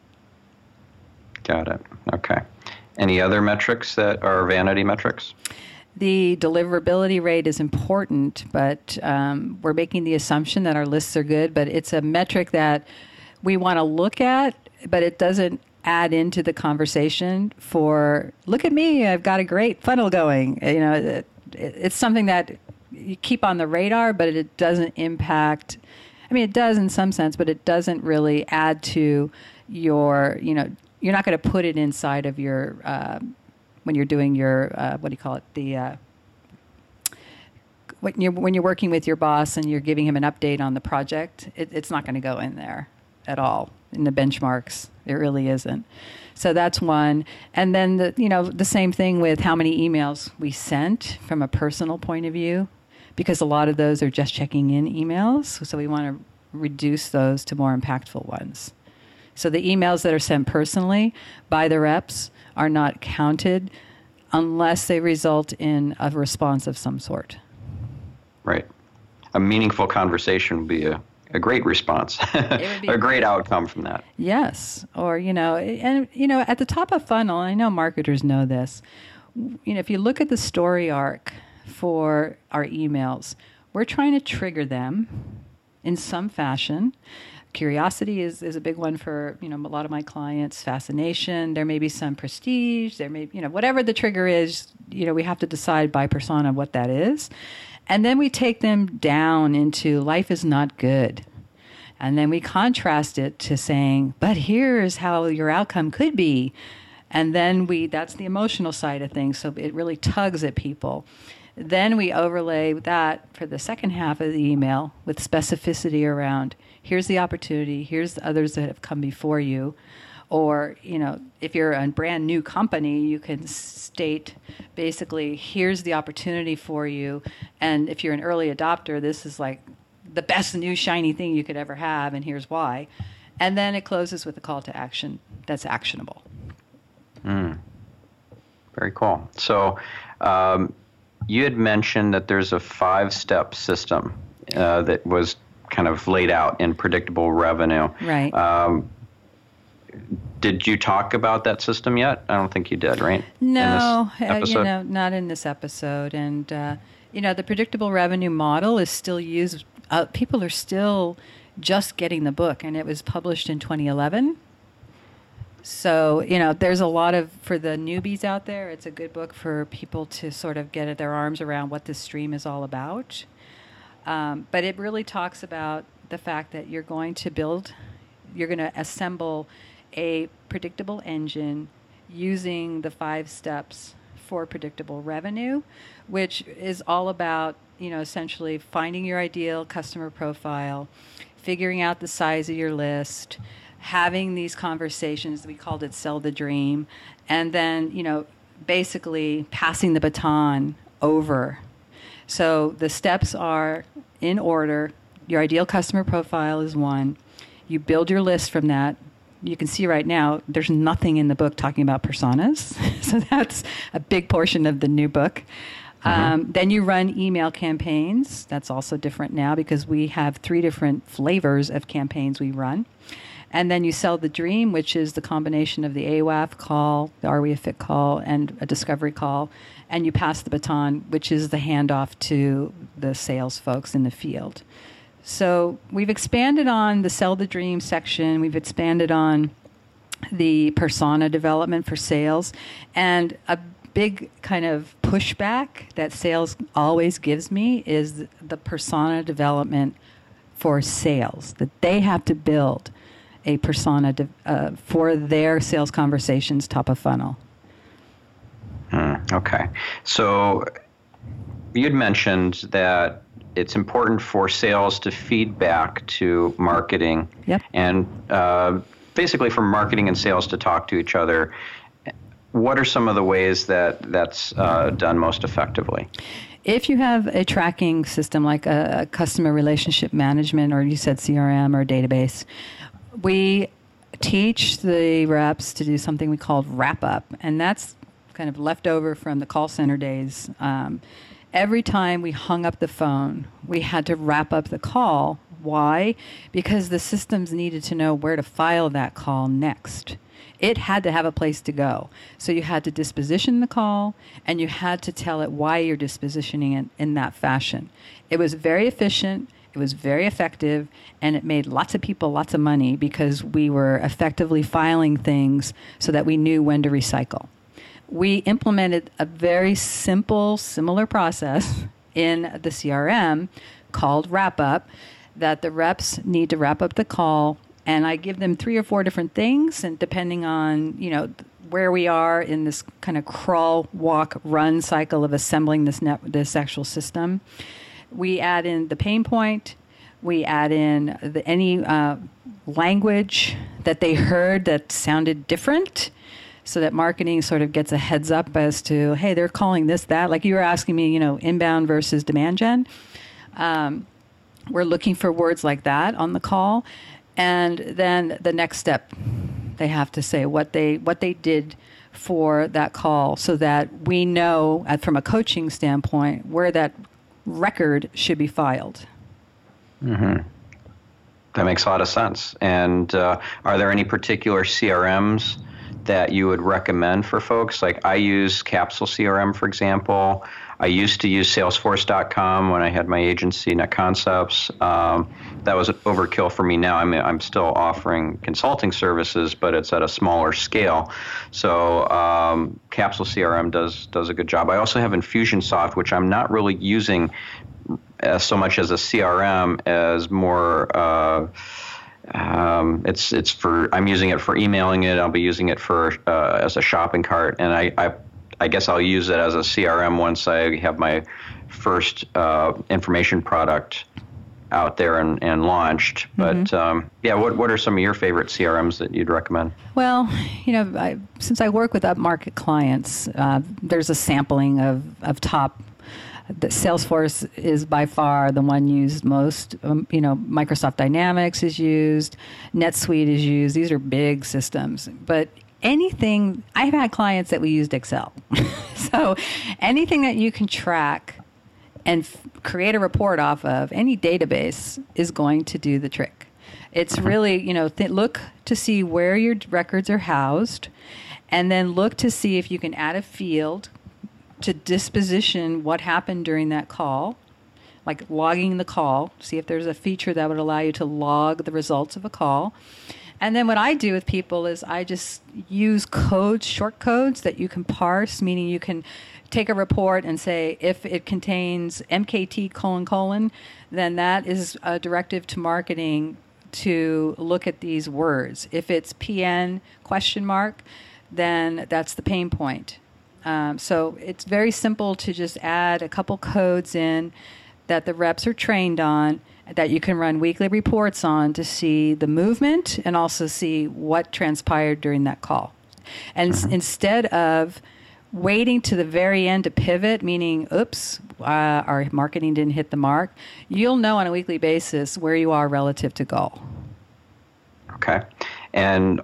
Got it. Okay. Any other metrics that are vanity metrics? The deliverability rate is important, but um, we're making the assumption that our lists are good, but it's a metric that we want to look at, but it doesn't add into the conversation for, look at me, I've got a great funnel going. You know, it, it's something that you keep on the radar, but it doesn't impact, I mean, it does in some sense, but it doesn't really add to your, you know, you're not going to put it inside of your, uh, when you're doing your, uh, what do you call it, the, uh, when you're, when you're working with your boss and you're giving him an update on the project, it, it's not going to go in there at all in the benchmarks. It really isn't. So that's one. And then, the, you know, the same thing with how many emails we sent from a personal point of view, because a lot of those are just checking in emails. So we want to reduce those to more impactful ones. So the emails that are sent personally by the reps are not counted unless they result in a response of some sort. Right. A meaningful conversation would be a, a great response, it would be a great outcome from that. Yes. Or, you know, and, you know, at the top of funnel, I know marketers know this, you know, if you look at the story arc for our emails, we're trying to trigger them in some fashion, Curiosity is, is a big one for, you know, a lot of my clients. Fascination. There may be some prestige. There may, you know, whatever the trigger is, you know, we have to decide by persona what that is. And then we take them down into life is not good. And then we contrast it to saying, but here's how your outcome could be. And then we, that's the emotional side of things. So it really tugs at people. Then we overlay that for the second half of the email with specificity around, here's the opportunity, here's the others that have come before you. Or, you know, if you're a brand new company, you can state basically, here's the opportunity for you. And if you're an early adopter, this is like the best new shiny thing you could ever have, and here's why. And then it closes with a call to action that's actionable. Mm. Very cool. So um, you had mentioned that there's a five-step system uh, that was kind of laid out in Predictable Revenue. Right. Um, did you talk about that system yet? I don't think you did, right? No, uh, you know, not in this episode. And, uh, you know, the Predictable Revenue model is still used. Uh, people are still just getting the book, and it was published in twenty eleven. So, you know, there's a lot of, for the newbies out there, it's a good book for people to sort of get their arms around what this stream is all about. Um, but it really talks about the fact that you're going to build, you're going to assemble a predictable engine using the five steps for predictable revenue, which is all about, you know, essentially finding your ideal customer profile, figuring out the size of your list, having these conversations, we called it Sell the Dream, and then, you know, basically passing the baton over. So the steps are in order. Your ideal customer profile is one. You build your list from that. You can see right now there's nothing in the book talking about personas. So that's a big portion of the new book. Mm-hmm. Um, then you run email campaigns. That's also different now because we have three different flavors of campaigns we run. And then you sell the dream, which is the combination of the A W A F call, the Are We a Fit call, and a discovery call. And you pass the baton, which is the handoff to the sales folks in the field. So we've expanded on the Sell the Dream section. We've expanded on the persona development for sales. And a big kind of pushback that sales always gives me is the persona development for sales, that they have to build a persona de- uh, for their sales conversations top of funnel. Mm, okay. So you'd mentioned that it's important for sales to feed back to marketing. Yep. And uh, basically for marketing and sales to talk to each other. What are some of the ways that that's uh, done most effectively? If you have a tracking system like a, a customer relationship management, or you said C R M or database, we teach the reps to do something we call wrap up, and that's kind of left over from the call center days. Um, every time we hung up the phone, we had to wrap up the call. Why? Because the systems needed to know where to file that call next. It had to have a place to go. So you had to disposition the call, and you had to tell it why you're dispositioning it in that fashion. It was very efficient. It was very effective, and it made lots of people lots of money because we were effectively filing things so that we knew when to recycle. We implemented a very simple, similar process in the C R M called Wrap Up, that the reps need to wrap up the call, and I give them three or four different things, and depending on, you know, where we are in this kind of crawl, walk, run cycle of assembling this net, this actual system, we add in the pain point, we add in the, any uh, language that they heard that sounded different, so that marketing sort of gets a heads up as to, hey, they're calling this that. Like you were asking me, you know, inbound versus demand gen. Um, we're looking for words like that on the call. And then the next step, they have to say what they what they did for that call so that we know, uh, from a coaching standpoint, where that record should be filed. Mm-hmm. That makes a lot of sense. And uh, are there any particular C R Ms that you would recommend for folks? Like I use Capsule C R M, for example. I used to use Salesforce dot com when I had my agency, Net Concepts. Um, that was an overkill for me now. I mean, I'm still offering consulting services, but it's at a smaller scale. So um, Capsule C R M does does a good job. I also have Infusionsoft, which I'm not really using uh, so much as a C R M as more. Uh, Um, it's it's for I'm using it for emailing it. I'll be using it for uh, as a shopping cart, and I, I I guess I'll use it as a C R M once I have my first uh, information product out there and, and launched. But mm-hmm. um, yeah, what what are some of your favorite C R Ms that you'd recommend? Well, you know, I, since I work with upmarket clients, uh, there's a sampling of of top. The Salesforce is by far the one used most. Um, you know, Microsoft Dynamics is used, NetSuite is used. These are big systems. But anything, I've had clients that we used Excel. So anything that you can track and f- create a report off of, any database is going to do the trick. It's really, you know, th- look to see where your records are housed, and then look to see if you can add a field to disposition what happened during that call, like logging the call, see if there's a feature that would allow you to log the results of a call. And then what I do with people is I just use codes, short codes that you can parse, meaning you can take a report and say, if it contains M K T colon colon, then that is a directive to marketing to look at these words. If it's P N question mark, then that's the pain point. Um, so it's very simple to just add a couple codes in that the reps are trained on, that you can run weekly reports on to see the movement and also see what transpired during that call. And mm-hmm. s- instead of waiting to the very end to pivot, meaning, oops, uh, our marketing didn't hit the mark, you'll know on a weekly basis where you are relative to goal. Okay. And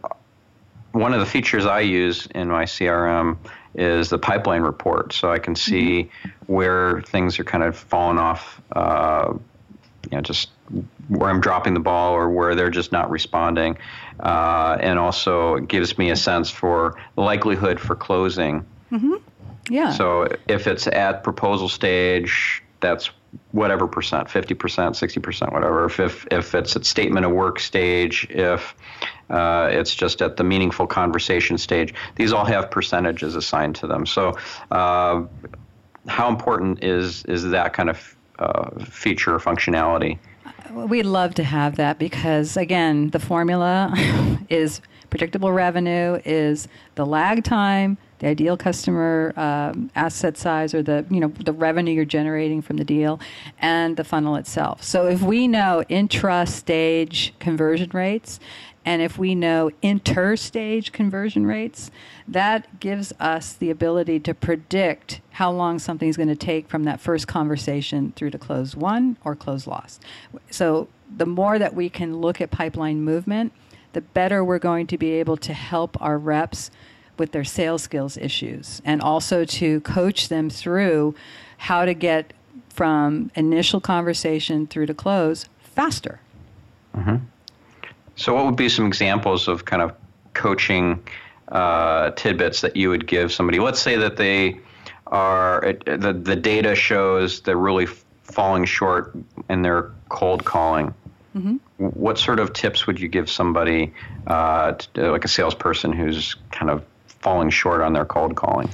one of the features I use in my C R M is the pipeline report, so I can see mm-hmm. where things are kind of falling off, uh, you know, just where I'm dropping the ball or where they're just not responding, uh, and also it gives me a sense for the likelihood for closing. Mm-hmm. Yeah. So if it's at proposal stage, that's whatever percent, fifty percent, sixty percent, whatever. If if, if it's at statement of work stage, if uh, it's just at the meaningful conversation stage, these all have percentages assigned to them. So uh, how important is is that kind of uh, feature or functionality? We'd love to have that because, again, the formula is predictable revenue, is the lag time, the ideal customer um, asset size, or the you know the revenue you're generating from the deal, and the funnel itself. So if we know intra-stage conversion rates, and if we know inter-stage conversion rates, that gives us the ability to predict how long something's going to take from that first conversation through to close won or close lost. So the more that we can look at pipeline movement, the better we're going to be able to help our reps with their sales skills issues, and also to coach them through how to get from initial conversation through to close faster. Mm-hmm. So what would be some examples of kind of coaching uh, tidbits that you would give somebody? Let's say that they are, it, the, the data shows they're really falling short in their cold calling. Mm-hmm. What sort of tips would you give somebody, uh, to, like a salesperson who's kind of falling short on their cold calling?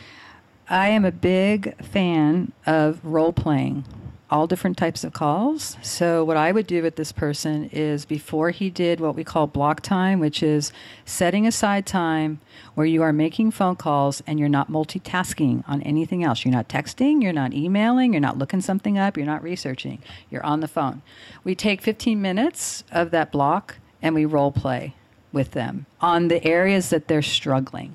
I am a big fan of role-playing all different types of calls. So what I would do with this person is, before he did what we call block time, which is setting aside time where you are making phone calls and you're not multitasking on anything else. You're not texting, you're not emailing, you're not looking something up, you're not researching. You're on the phone. We take fifteen minutes of that block and we role play with them on the areas that they're struggling.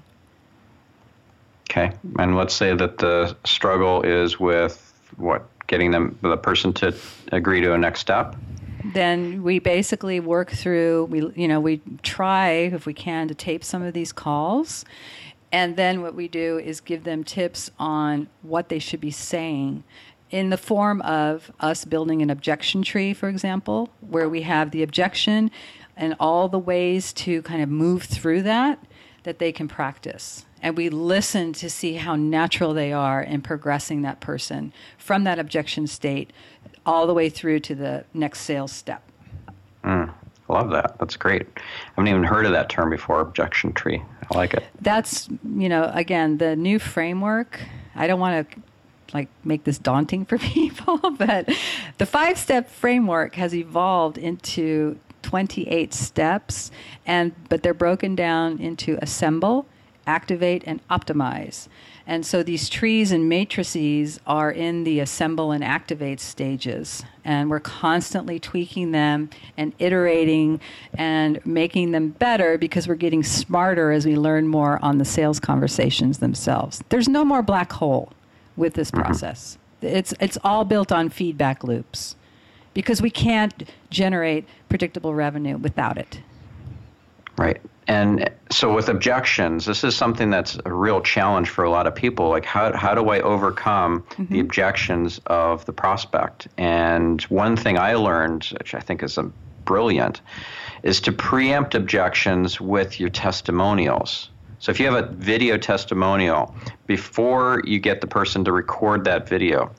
Okay. And let's say that the struggle is with what? Getting them, the person to agree to a next step? Then we basically work through, we you know, we try, if we can, to tape some of these calls. And then what we do is give them tips on what they should be saying, in the form of us building an objection tree, for example, where we have the objection and all the ways to kind of move through that. that they can practice. And we listen to see how natural they are in progressing that person from that objection state all the way through to the next sales step. Mm, I love that. That's great. I haven't even heard of that term before, objection tree. I like it. That's, you know, again, the new framework. I don't want to like make this daunting for people, but the five-step framework has evolved into twenty-eight steps, and but they're broken down into assemble, activate, and optimize. And so these trees and matrices are in the assemble and activate stages, and we're constantly tweaking them and iterating and making them better because we're getting smarter as we learn more on the sales conversations themselves. There's no more black hole with this process. Mm-hmm. It's it's all built on feedback loops because we can't generate predictable revenue without it. Right. And so with objections, this is something that's a real challenge for a lot of people. Like, how how do I overcome mm-hmm. the objections of the prospect? And one thing I learned, which I think is a brilliant, is to preempt objections with your testimonials. So if you have a video testimonial, before you get the person to record that video,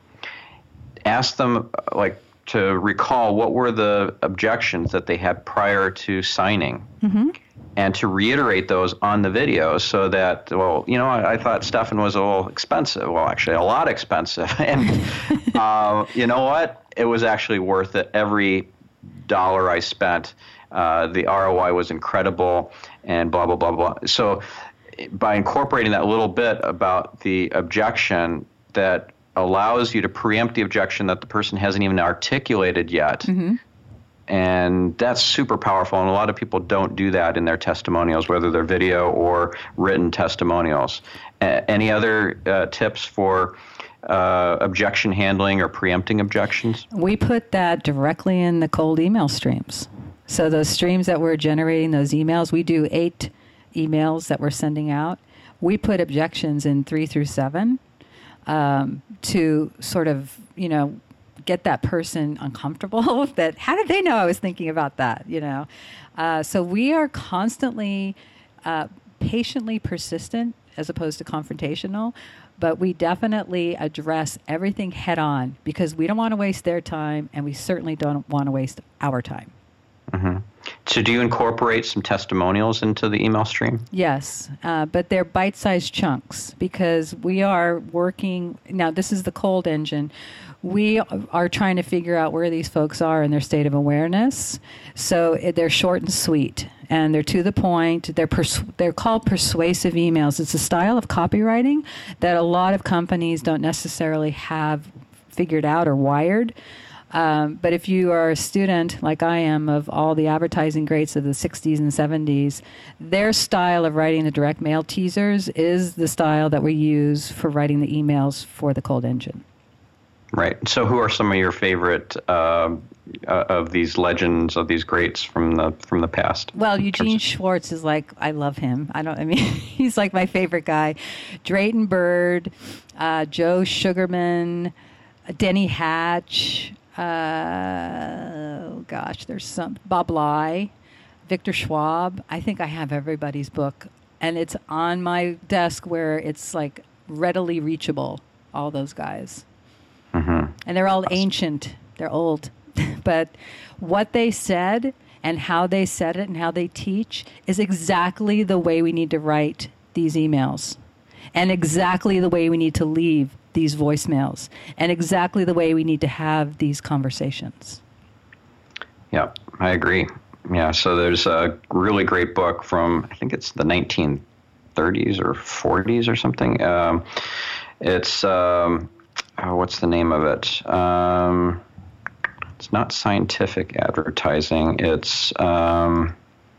ask them like to recall what were the objections that they had prior to signing. Mm-hmm. And to reiterate those on the video so that, well, you know, I, I thought Stefan was a little expensive. Well, actually, a lot expensive. And uh, you know what? It was actually worth it. Every dollar I spent, uh, the R O I was incredible, and blah, blah, blah, blah. So by incorporating that little bit about the objection that allows you to preempt the objection that the person hasn't even articulated yet, mm-hmm. And that's super powerful, and a lot of people don't do that in their testimonials, whether they're video or written testimonials. Uh, any other uh, tips for uh, objection handling or preempting objections? We put that directly in the cold email streams. So those streams that we're generating, those emails, we do eight emails that we're sending out. We put objections in three through seven um, to sort of, you know, get that person uncomfortable that how did they know I was thinking about that, you know? Uh, so we are constantly uh, patiently persistent as opposed to confrontational, but we definitely address everything head on because we don't want to waste their time and we certainly don't want to waste our time. Mm-hmm. So do you incorporate some testimonials into the email stream? Yes, uh, but they're bite-sized chunks because we are working, now this is the cold engine, we are trying to figure out where these folks are in their state of awareness. So it, they're short and sweet, and they're to the point. They're pers- they're called persuasive emails. It's a style of copywriting that a lot of companies don't necessarily have figured out or wired. Um, but if you are a student, like I am, of all the advertising greats of the sixties and seventies, their style of writing the direct mail teasers is the style that we use for writing the emails for the cold engine. Right. So who are some of your favorite uh, uh, of these legends, of these greats from the from the past? Well, Eugene Schwartz is like, I love him. I don't, I mean, he's like my favorite guy. Drayton Bird, uh, Joe Sugarman, Denny Hatch, uh, oh gosh, there's some, Bob Lai, Victor Schwab. I think I have everybody's book, and it's on my desk where it's like readily reachable, all those guys. Mm-hmm. And they're all ancient. They're old. But what they said and how they said it and how they teach is exactly the way we need to write these emails and exactly the way we need to leave these voicemails and exactly the way we need to have these conversations. Yeah, I agree. Yeah, so there's a really great book from, I think it's the nineteen thirties or forties or something. Um, it's... Um, Oh, what's the name of it? Um, it's not scientific advertising. It's um,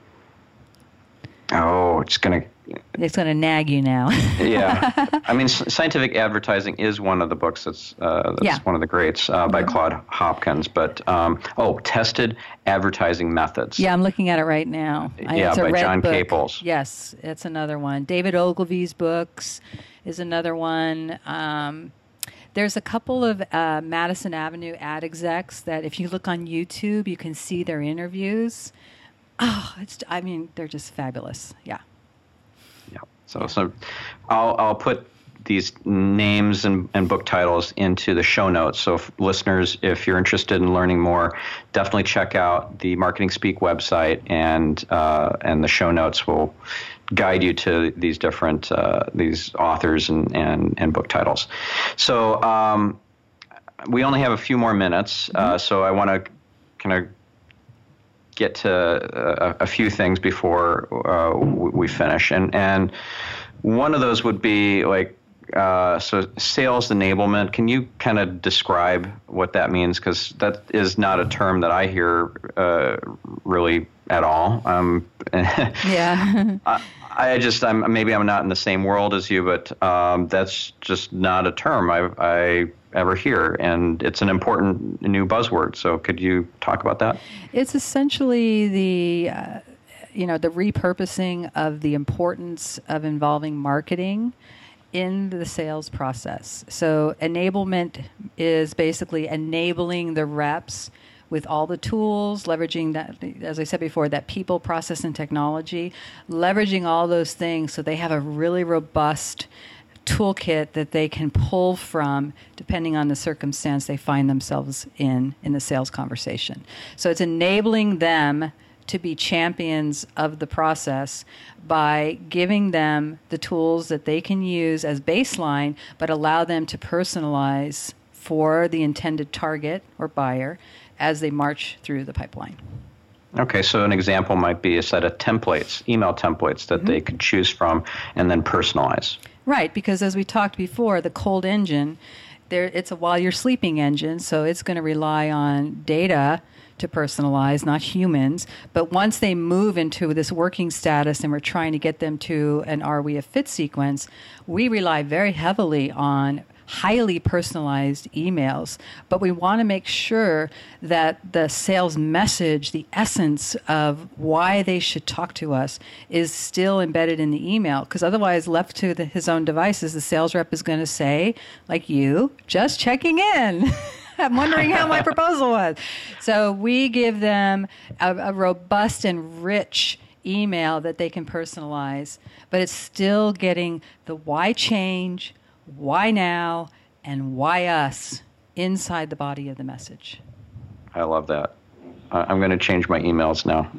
oh, it's gonna. It's gonna nag you now. Yeah, I mean, scientific advertising is one of the books that's uh, that's yeah. one of the greats uh, by mm-hmm. Claude Hopkins. But um, oh, tested advertising methods. Yeah, I'm looking at it right now. Yeah, it's a by red John book. Caples. Yes, it's another one. David Ogilvy's books is another one. Um, There's a couple of uh, Madison Avenue ad execs that if you look on YouTube, you can see their interviews. Oh, it's, I mean, they're just fabulous. Yeah. So, yeah. so I'll I'll put these names and, and book titles into the show notes. So if listeners, if you're interested in learning more, definitely check out the Marketing Speak website, and uh, and the show notes will guide you to these different uh, these authors and, and, and book titles. So um, we only have a few more minutes, uh, so I want to kind of get to a, a few things before uh, we finish. And and one of those would be like, uh, so sales enablement. Can you kind of describe what that means? Because that is not a term that I hear uh, really at all. Um, yeah. I, I just, I'm maybe I'm not in the same world as you, but um, that's just not a term I, I ever hear, and it's an important new buzzword. So could you talk about that? It's essentially the, uh, you know, the repurposing of the importance of involving marketing in the sales process. So enablement is basically enabling the reps with all the tools, leveraging that, as I said before, that people, process, and technology, leveraging all those things so they have a really robust toolkit that they can pull from depending on the circumstance they find themselves in in the sales conversation. So it's enabling them to be champions of the process by giving them the tools that they can use as baseline, but allow them to personalize for the intended target or buyer as they march through the pipeline. Okay, so an example might be a set of templates, email templates that mm-hmm. they could choose from and then personalize. Right, because as we talked before, the cold engine, there it's a while you're sleeping engine, so it's going to rely on data to personalize, not humans. But once they move into this working status and we're trying to get them to an Are We a Fit sequence, we rely very heavily on highly personalized emails, but we want to make sure that the sales message, the essence of why they should talk to us, is still embedded in the email, because otherwise, left to the, his own devices, the sales rep is going to say, like you, just checking in. I'm wondering how my proposal was. So we give them a, a robust and rich email that they can personalize, but it's still getting the why change, why now, and why us inside the body of the message. I love that. Uh, I'm going to change my emails now.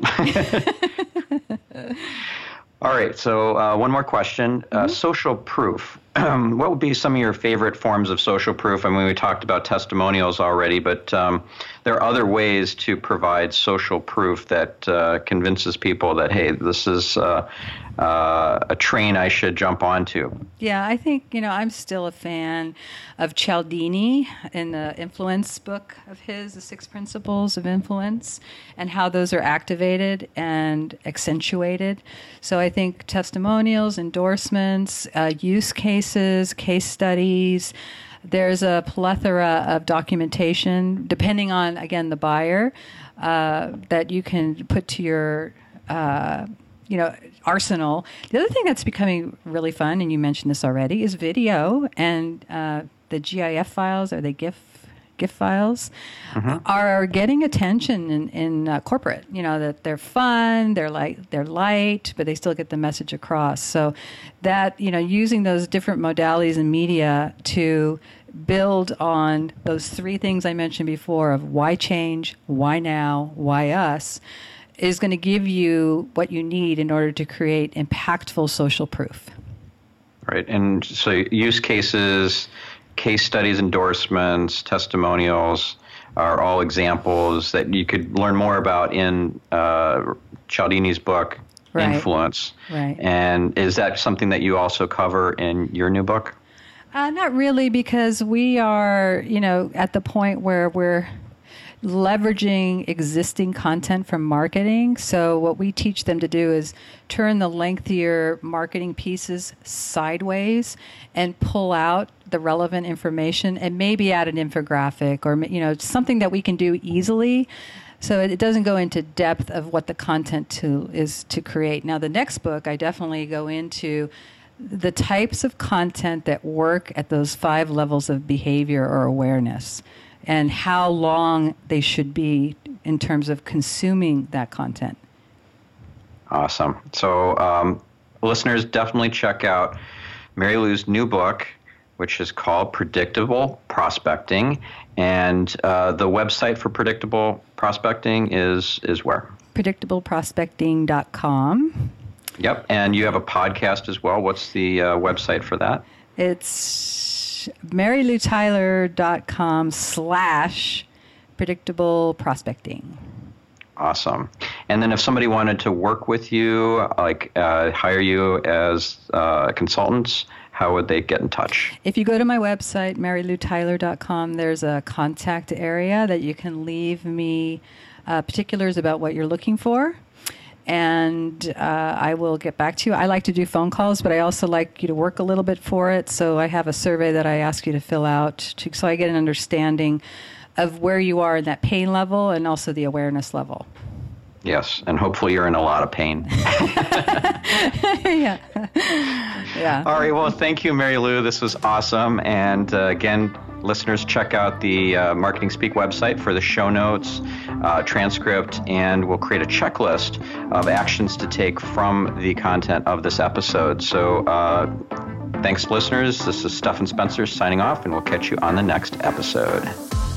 All right, so uh, one more question. Mm-hmm. Uh, social proof. Um, what would be some of your favorite forms of social proof? I mean, we talked about testimonials already, but um, there are other ways to provide social proof that uh, convinces people that, hey, this is uh, uh, a train I should jump onto. Yeah, I think, you know, I'm still a fan of Cialdini in the influence book of his, The Six Principles of Influence, and how those are activated and accentuated. So I think testimonials, endorsements, uh, use cases, case studies, there's a plethora of documentation, depending on, again, the buyer, uh, that you can put to your uh, you know, arsenal. The other thing that's becoming really fun, and you mentioned this already, is video, and uh, the GIF files, or the GIF GIF files, mm-hmm. are getting attention in, in uh, corporate. You know, that they're fun, they're like they're light, but they still get the message across. So that, you know, using those different modalities in media to build on those three things I mentioned before of why change, why now, why us, is going to give you what you need in order to create impactful social proof. Right. And so use cases, case studies, endorsements, testimonials are all examples that you could learn more about in uh, Cialdini's book, right. Influence. Right. And is that something that you also cover in your new book? Uh, not really, because we are, you know, at the point where we're leveraging existing content from marketing. So what we teach them to do is turn the lengthier marketing pieces sideways and pull out the relevant information and maybe add an infographic or, you know, something that we can do easily. So it doesn't go into depth of what the content to is to create. Now, the next book, I definitely go into the types of content that work at those five levels of behavior or awareness, and how long they should be in terms of consuming that content. Awesome. So um, listeners, definitely check out Mary Lou's new book, which is called Predictable Prospecting. And uh, the website for Predictable Prospecting is is where? predictable prospecting dot com. Yep. And you have a podcast as well. What's the uh, website for that? It's maryloutyler.com slash predictable prospecting. Awesome. And then if somebody wanted to work with you, like uh, hire you as uh, consultants, how would they get in touch? If you go to my website, mary lou tyler dot com, there's a contact area that you can leave me uh, particulars about what you're looking for. And uh, I will get back to you. I like to do phone calls, but I also like you to work a little bit for it. So I have a survey that I ask you to fill out to, so I get an understanding of where you are in that pain level and also the awareness level. Yes, and hopefully you're in a lot of pain. yeah. yeah. All right, well, thank you, Mary Lou. This was awesome. And uh, again, listeners, check out the uh, Marketing Speak website for the show notes, uh, transcript, and we'll create a checklist of actions to take from the content of this episode. So uh, thanks, listeners. This is Stephan Spencer signing off, and we'll catch you on the next episode.